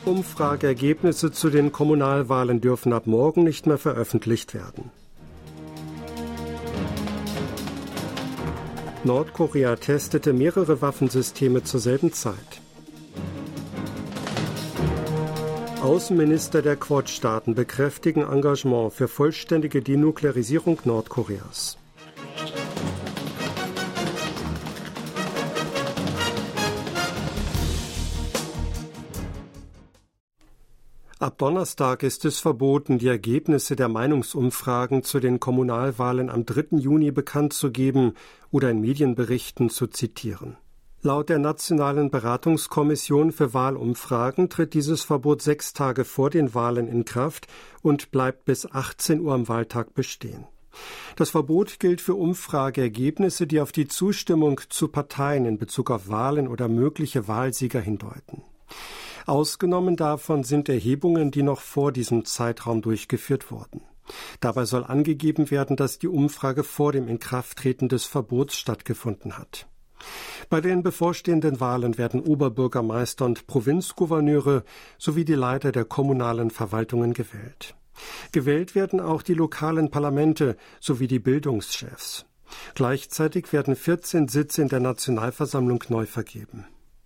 Umfrageergebnisse zu den Kommunalwahlen dürfen ab morgen nicht mehr veröffentlicht werden. Nordkorea testete mehrere Waffensysteme zur selben Zeit. Außenminister der Quad-Staaten bekräftigen Engagement für vollständige Denuklearisierung Nordkoreas. Ab Donnerstag ist es verboten, die Ergebnisse der Meinungsumfragen zu den Kommunalwahlen am 3. Juni bekannt zu geben oder in Medienberichten zu zitieren. Laut der Nationalen Beratungskommission für Wahlumfragen tritt dieses Verbot 6 Tage vor den Wahlen in Kraft und bleibt bis 18 Uhr am Wahltag bestehen. Das Verbot gilt für Umfrageergebnisse, die auf die Zustimmung zu Parteien in Bezug auf Wahlen oder mögliche Wahlsieger hindeuten. Ausgenommen davon sind Erhebungen, die noch vor diesem Zeitraum durchgeführt wurden. Dabei soll angegeben werden, dass die Umfrage vor dem Inkrafttreten des Verbots stattgefunden hat. Bei den bevorstehenden Wahlen werden Oberbürgermeister und Provinzgouverneure sowie die Leiter der kommunalen Verwaltungen gewählt. Gewählt werden auch die lokalen Parlamente sowie die Bildungschefs. Gleichzeitig werden 14 Sitze in der Nationalversammlung neu vergeben.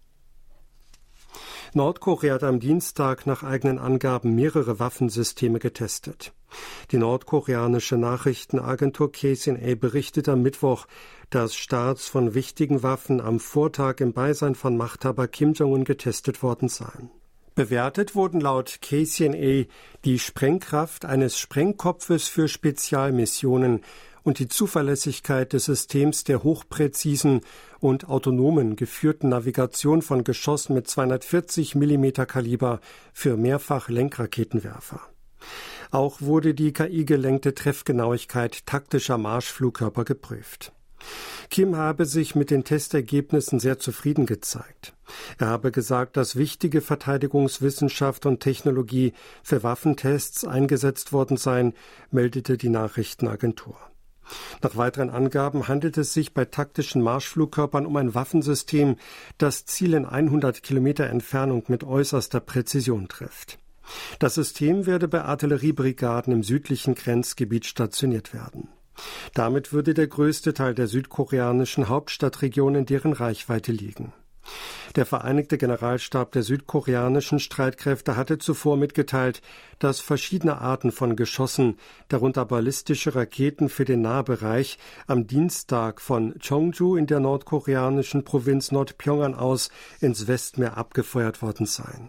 Nordkorea hat am Dienstag nach eigenen Angaben mehrere Waffensysteme getestet. Die nordkoreanische Nachrichtenagentur KCNA berichtet am Mittwoch, dass Starts von wichtigen Waffen am Vortag im Beisein von Machthaber Kim Jong-un getestet worden seien. Bewertet wurden laut KCNA die Sprengkraft eines Sprengkopfes für Spezialmissionen und die Zuverlässigkeit des Systems der hochpräzisen und autonomen geführten Navigation von Geschossen mit 240 mm Kaliber für Mehrfach-Lenkraketenwerfer. Auch wurde die KI-gelenkte Treffgenauigkeit taktischer Marschflugkörper geprüft. Kim habe sich mit den Testergebnissen sehr zufrieden gezeigt. Er habe gesagt, dass wichtige Verteidigungswissenschaft und Technologie für Waffentests eingesetzt worden seien, meldete die Nachrichtenagentur. Nach weiteren Angaben handelt es sich bei taktischen Marschflugkörpern um ein Waffensystem, das Ziele in 100 Kilometer Entfernung mit äußerster Präzision trifft. Das System werde bei Artilleriebrigaden im südlichen Grenzgebiet stationiert werden. Damit würde der größte Teil der südkoreanischen Hauptstadtregion in deren Reichweite liegen. Der Vereinigte Generalstab der südkoreanischen Streitkräfte hatte zuvor mitgeteilt, dass verschiedene Arten von Geschossen, darunter ballistische Raketen für den Nahbereich, am Dienstag von Cheongju in der nordkoreanischen Provinz Nordpyongan aus ins Westmeer abgefeuert worden seien.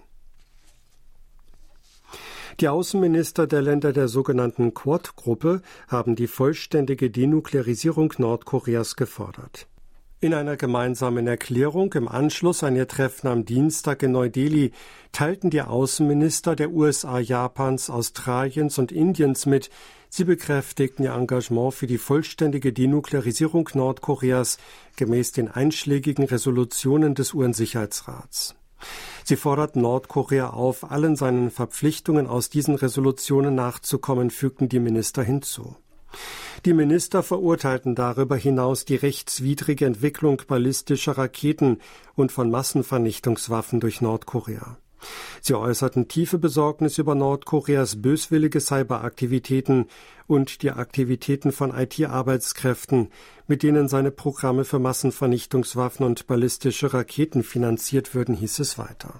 Die Außenminister der Länder der sogenannten Quad-Gruppe haben die vollständige Denuklearisierung Nordkoreas gefordert. In einer gemeinsamen Erklärung im Anschluss an ihr Treffen am Dienstag in Neu-Delhi teilten die Außenminister der USA, Japans, Australiens und Indiens mit, sie bekräftigten ihr Engagement für die vollständige Denuklearisierung Nordkoreas gemäß den einschlägigen Resolutionen des UN-Sicherheitsrats. Sie forderten Nordkorea auf, allen seinen Verpflichtungen aus diesen Resolutionen nachzukommen, fügten die Minister hinzu. Die Minister verurteilten darüber hinaus die rechtswidrige Entwicklung ballistischer Raketen und von Massenvernichtungswaffen durch Nordkorea. Sie äußerten tiefe Besorgnis über Nordkoreas böswillige Cyberaktivitäten und die Aktivitäten von IT-Arbeitskräften, mit denen seine Programme für Massenvernichtungswaffen und ballistische Raketen finanziert würden, hieß es weiter.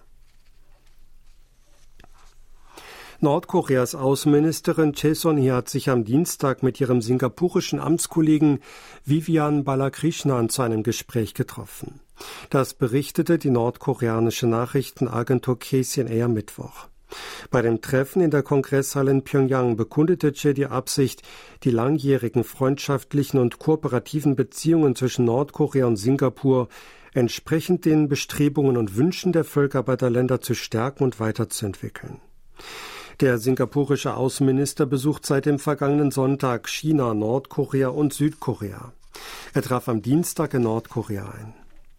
Nordkoreas Außenministerin Choi Son-hee hat sich am Dienstag mit ihrem singapurischen Amtskollegen Vivian Balakrishnan zu einem Gespräch getroffen. Das berichtete die nordkoreanische Nachrichtenagentur KCNA am Mittwoch. Bei dem Treffen in der Kongresshalle in Pyongyang bekundete Choi die Absicht, die langjährigen freundschaftlichen und kooperativen Beziehungen zwischen Nordkorea und Singapur entsprechend den Bestrebungen und Wünschen der Völker beider Länder zu stärken und weiterzuentwickeln. Der singapurische Außenminister besucht seit dem vergangenen Sonntag China, Nordkorea und Südkorea. Er traf am Dienstag in Nordkorea ein.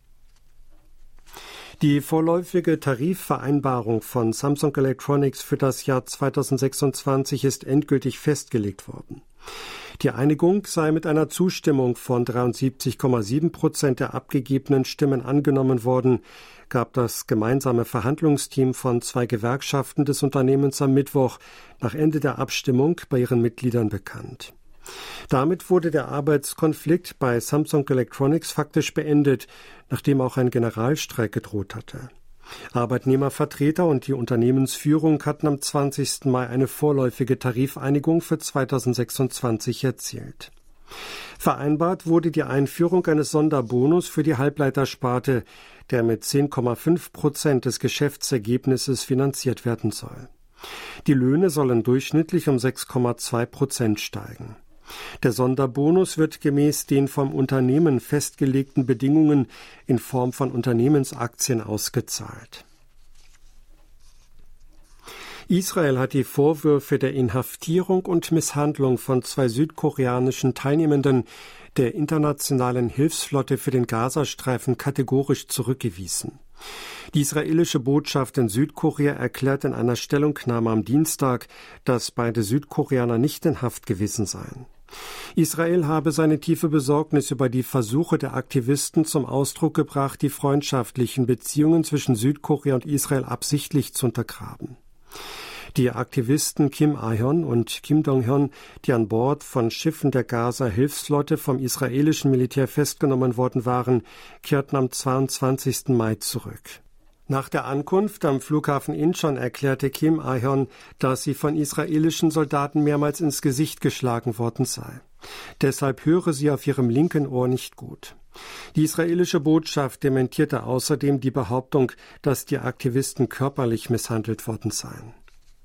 Die vorläufige Tarifvereinbarung von Samsung Electronics für das Jahr 2026 ist endgültig festgelegt worden. Die Einigung sei mit einer Zustimmung von 73,7% der abgegebenen Stimmen angenommen worden, gab das gemeinsame Verhandlungsteam von 2 Gewerkschaften des Unternehmens am Mittwoch nach Ende der Abstimmung bei ihren Mitgliedern bekannt. Damit wurde der Arbeitskonflikt bei Samsung Electronics faktisch beendet, nachdem auch ein Generalstreik gedroht hatte. Arbeitnehmervertreter und die Unternehmensführung hatten am 20. Mai eine vorläufige Tarifeinigung für 2026 erzielt. Vereinbart wurde die Einführung eines Sonderbonus für die Halbleitersparte, der mit 10,5% des Geschäftsergebnisses finanziert werden soll. Die Löhne sollen durchschnittlich um 6,2% steigen. Der Sonderbonus wird gemäß den vom Unternehmen festgelegten Bedingungen in Form von Unternehmensaktien ausgezahlt. Israel hat die Vorwürfe der Inhaftierung und Misshandlung von 2 südkoreanischen Teilnehmenden der internationalen Hilfsflotte für den Gazastreifen kategorisch zurückgewiesen. Die israelische Botschaft in Südkorea erklärt in einer Stellungnahme am Dienstag, dass beide Südkoreaner nicht in Haft gewesen seien. Israel habe seine tiefe Besorgnis über die Versuche der Aktivisten zum Ausdruck gebracht, die freundschaftlichen Beziehungen zwischen Südkorea und Israel absichtlich zu untergraben. Die Aktivisten Kim Ah-hyun und Kim Dong-hyun, die an Bord von Schiffen der Gaza-Hilfsflotte vom israelischen Militär festgenommen worden waren, kehrten am 22. Mai zurück. Nach der Ankunft am Flughafen Incheon erklärte Kim Ah-hyun, dass sie von israelischen Soldaten mehrmals ins Gesicht geschlagen worden sei. Deshalb höre sie auf ihrem linken Ohr nicht gut. Die israelische Botschaft dementierte außerdem die Behauptung, dass die Aktivisten körperlich misshandelt worden seien.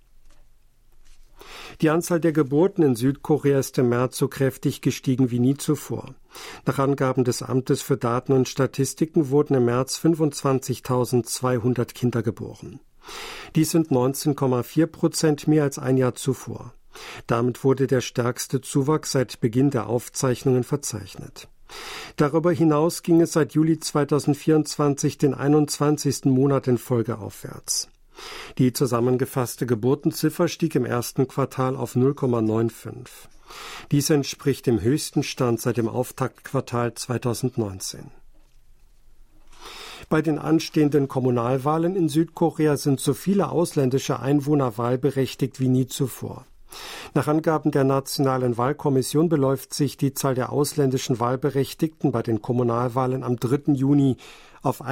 Die Anzahl der Geburten in Südkorea ist im März so kräftig gestiegen wie nie zuvor. Nach Angaben des Amtes für Daten und Statistiken wurden im März 25.200 Kinder geboren. Dies sind 19,4% mehr als ein Jahr zuvor. Damit wurde der stärkste Zuwachs seit Beginn der Aufzeichnungen verzeichnet. Darüber hinaus ging es seit Juli 2024 den 21. Monat in Folge aufwärts. Die zusammengefasste Geburtenziffer stieg im ersten Quartal auf 0,95. Dies entspricht dem höchsten Stand seit dem Auftaktquartal 2019. Bei den anstehenden Kommunalwahlen in Südkorea sind so viele ausländische Einwohner wahlberechtigt wie nie zuvor. Nach Angaben der Nationalen Wahlkommission beläuft sich die Zahl der ausländischen Wahlberechtigten bei den Kommunalwahlen am 3. Juni auf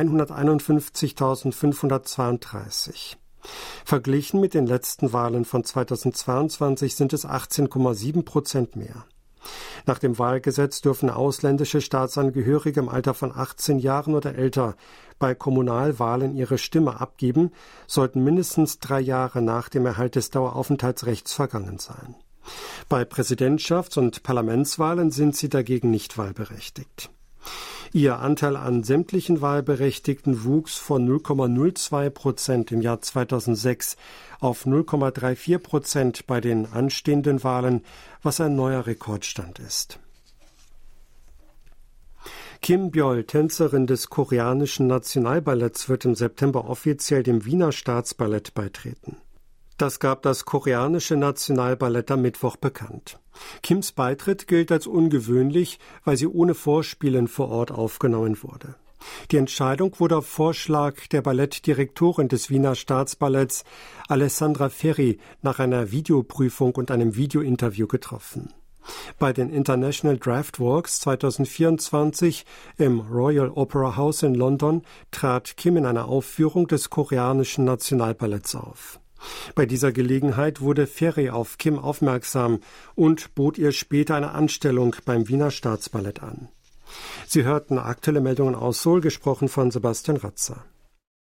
151.532. Verglichen mit den letzten Wahlen von 2022 sind es 18,7% mehr. Nach dem Wahlgesetz dürfen ausländische Staatsangehörige im Alter von 18 Jahren oder älter bei Kommunalwahlen ihre Stimme abgeben, sollten mindestens 3 Jahre nach dem Erhalt des Daueraufenthaltsrechts vergangen sein. Bei Präsidentschafts- und Parlamentswahlen sind sie dagegen nicht wahlberechtigt. Ihr Anteil an sämtlichen Wahlberechtigten wuchs von 0,02% im Jahr 2006 auf 0,34% bei den anstehenden Wahlen, was ein neuer Rekordstand ist. Kim Byul, Tänzerin des koreanischen Nationalballetts, wird im September offiziell dem Wiener Staatsballett beitreten. Das gab das koreanische Nationalballett am Mittwoch bekannt. Kims Beitritt gilt als ungewöhnlich, weil sie ohne Vorspielen vor Ort aufgenommen wurde. Die Entscheidung wurde auf Vorschlag der Ballettdirektorin des Wiener Staatsballetts, Alessandra Ferri, nach einer Videoprüfung und einem Videointerview getroffen. Bei den International Draft Walks 2024 im Royal Opera House in London trat Kim in einer Aufführung des koreanischen Nationalballetts auf. Bei dieser Gelegenheit wurde Ferri auf Kim aufmerksam und bot ihr später eine Anstellung beim Wiener Staatsballett an. Sie hörten aktuelle Meldungen aus Seoul, gesprochen von Sebastian Ratzer.